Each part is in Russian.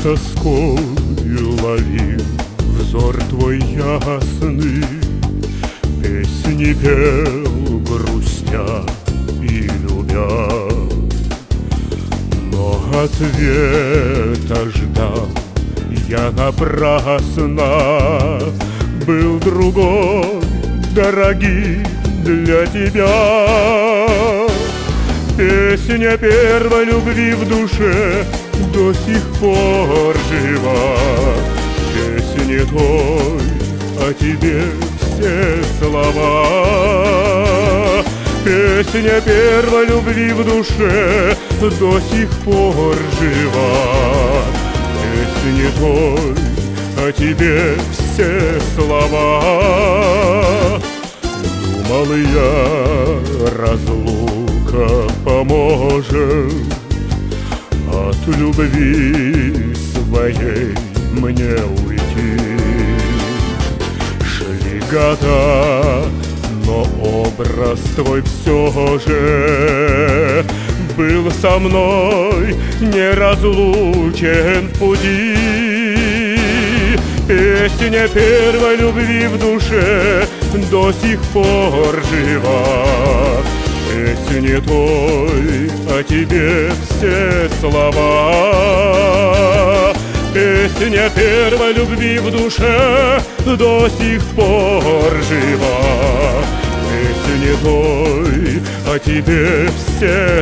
тоской ловил взор твой ясный, песни пел, грустя и любя. Но ответа ждал я напрасно, был другой, дорогий для тебя. Песня первой любви в душе до сих пор жива. Песни той о тебе все слова. Песня первой любви в душе до сих пор жива. Песни той о тебе все слова. Думал я, разлука поможет от любви своей мне уйти. Шли года, но образ твой все же был со мной неразлучен в пути. Песня первой любви в душе до сих пор жива. Песни той о тебе все слова. Песня первой любви в душе до сих пор жива. Песни той о тебе все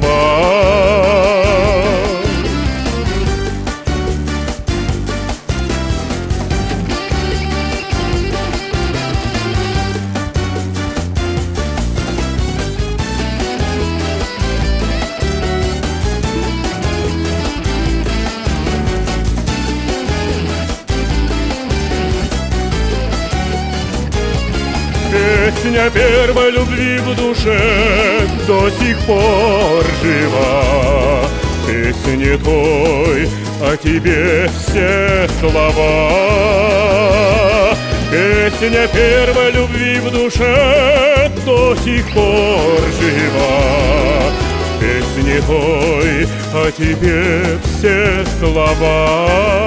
слова. Песня первой любви в душе до сих пор жива. Песни той о тебе все слова. Песня первой любви в душе до сих пор жива. Песни той о тебе все слова.